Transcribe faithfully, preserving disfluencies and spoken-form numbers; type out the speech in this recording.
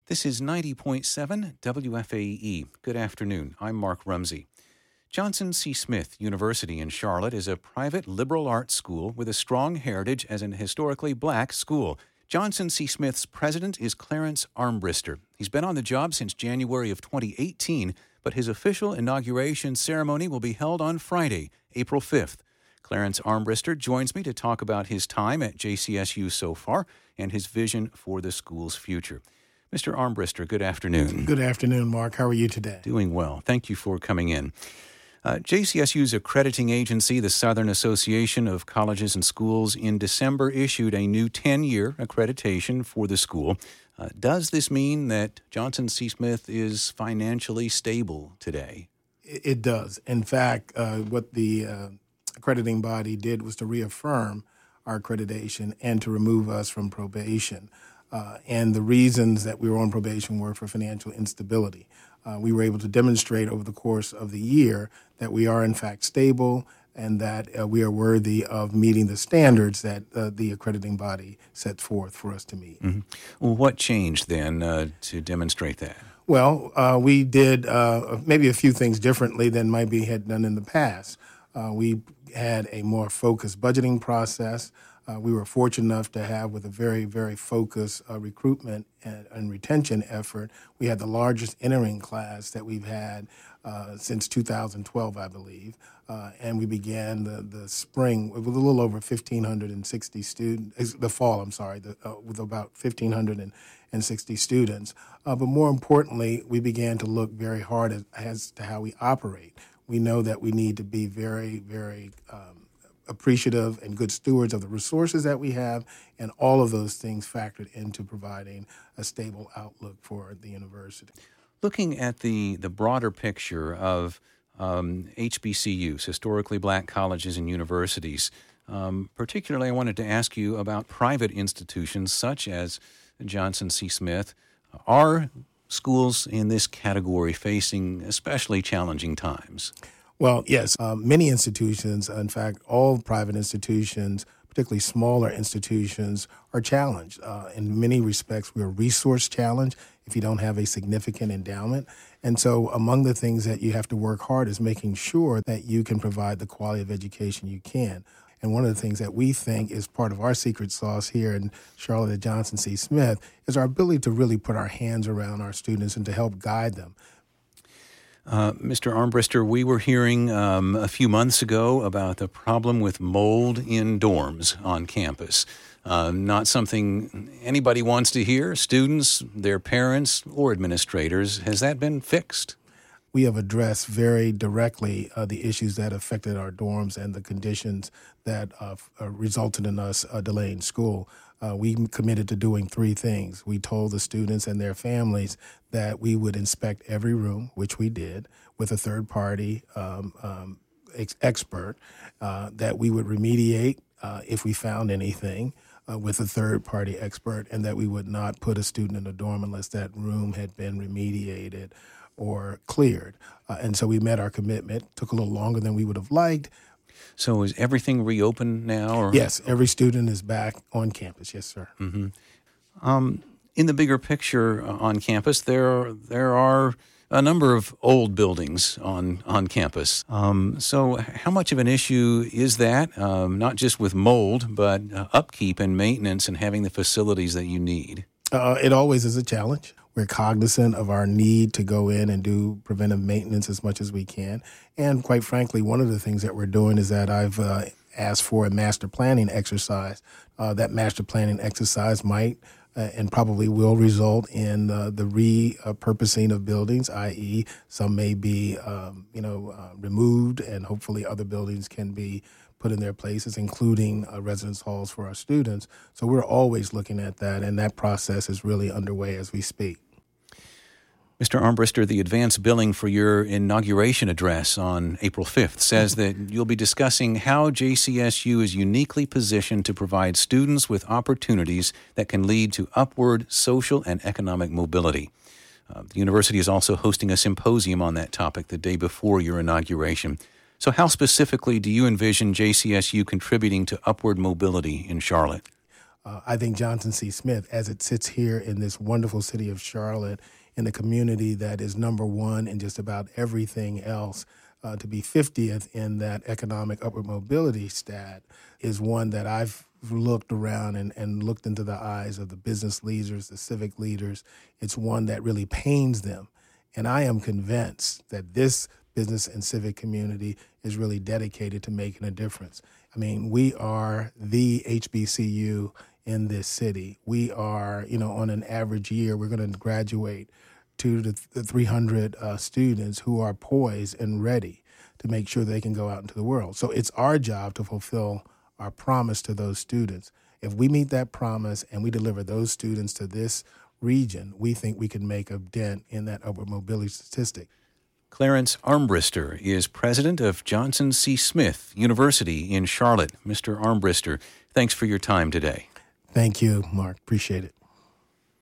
This is ninety point seven W F A E. Good afternoon. I'm Mark Rumsey. Johnson C. Smith University in Charlotte is a private liberal arts school with a strong heritage as an historically black school. Johnson C. Smith's president is Clarence Armbrister. He's been on the job since January of twenty eighteen, but his official inauguration ceremony will be held on Friday, April fifth. Clarence Armbrister joins me to talk about his time at J C S U so far and his vision for the school's future. Mister Armbrister, good afternoon. Good afternoon, Mark. How are you today? Doing well. Thank you for coming in. Uh, J C S U's accrediting agency, the Southern Association of Colleges and Schools, in December issued a new ten-year accreditation for the school. Uh, does this mean that Johnson C. Smith is financially stable today? It, it does. In fact, uh, what the uh, accrediting body did was to reaffirm our accreditation and to remove us from probation. Uh, and the reasons that we were on probation were for financial instability. Uh, we were able to demonstrate over the course of the year that we are in fact stable and that uh, we are worthy of meeting the standards that uh, the accrediting body set forth for us to meet. Mm-hmm. Well, what changed then uh, to demonstrate that? Well, uh, we did uh, maybe a few things differently than might be had done in the past. Uh, we had a more focused budgeting process. Uh, we were fortunate enough to have, with a very, very focused uh, recruitment and, and retention effort, we had the largest entering class that we've had uh, since two thousand twelve, I believe. Uh, and we began the, the spring with a little over one thousand five hundred sixty students, the fall, I'm sorry, the, uh, with about one thousand five hundred sixty students. Uh, but more importantly, we began to look very hard as, as to how we operate. We know that we need to be very, very um, appreciative and good stewards of the resources that we have, and all of those things factored into providing a stable outlook for the university. Looking at the, the broader picture of um, H B C Us, historically black colleges and universities, um, particularly I wanted to ask you about private institutions such as Johnson C. Smith. Are schools in this category facing especially challenging times? Well, yes, uh, many institutions, in fact, all private institutions, particularly smaller institutions, are challenged. Uh, in many respects, we're resource challenged if you don't have a significant endowment. And so among the things that you have to work hard is making sure that you can provide the quality of education you can. And one of the things that we think is part of our secret sauce here in Charlotte at Johnson C. Smith is our ability to really put our hands around our students and to help guide them. Uh, Mister Armbrister, we were hearing um, a few months ago about the problem with mold in dorms on campus. Uh, not something anybody wants to hear, students, their parents, or administrators. Has that been fixed? We have addressed very directly uh, the issues that affected our dorms and the conditions that uh, uh, resulted in us uh, delaying school. Uh, we committed to doing three things. We told the students and their families that we would inspect every room, which we did, with a third-party um, um, ex- expert, uh, that we would remediate uh, if we found anything uh, with a third-party expert, and that we would not put a student in a dorm unless that room had been remediated or cleared. Uh, and so we met our commitment. Took a little longer than we would have liked. So is everything reopened now? Or? Yes, every student is back on campus. Yes, sir. Mm-hmm. Um, in the bigger picture uh, on campus, there there are a number of old buildings on, on campus. Um, so how much of an issue is that, um, not just with mold, but uh, upkeep and maintenance and having the facilities that you need? Uh, it always is a challenge. We're cognizant of our need to go in and do preventive maintenance as much as we can. And quite frankly, one of the things that we're doing is that I've uh, asked for a master planning exercise. Uh, that master planning exercise might uh, and probably will result in uh, the repurposing of buildings, that is some may be um, you know, uh, removed, and hopefully other buildings can be put in their places, including uh, residence halls for our students. So we're always looking at that, and that process is really underway as we speak. Mister Armbrister, the advance billing for your inauguration address on April fifth says that you'll be discussing how J C S U is uniquely positioned to provide students with opportunities that can lead to upward social and economic mobility. Uh, the university is also hosting a symposium on that topic the day before your inauguration. So how specifically do you envision J C S U contributing to upward mobility in Charlotte? Uh, I think Johnson C. Smith, as it sits here in this wonderful city of Charlotte, in a community that is number one in just about everything else, uh, to be fiftieth in that economic upward mobility stat is one that I've looked around and, and looked into the eyes of the business leaders, the civic leaders. It's one that really pains them. And I am convinced that this business and civic community is really dedicated to making a difference. I mean, we are the H B C U in this city. We are, you know, on an average year, we're going to graduate two to three hundred uh, students who are poised and ready to make sure they can go out into the world. So it's our job to fulfill our promise to those students. If we meet that promise and we deliver those students to this region, we think we can make a dent in that upward mobility statistic. Clarence Armbrister is president of Johnson C. Smith University in Charlotte. Mister Armbrister, thanks for your time today. Thank you, Mark. Appreciate it.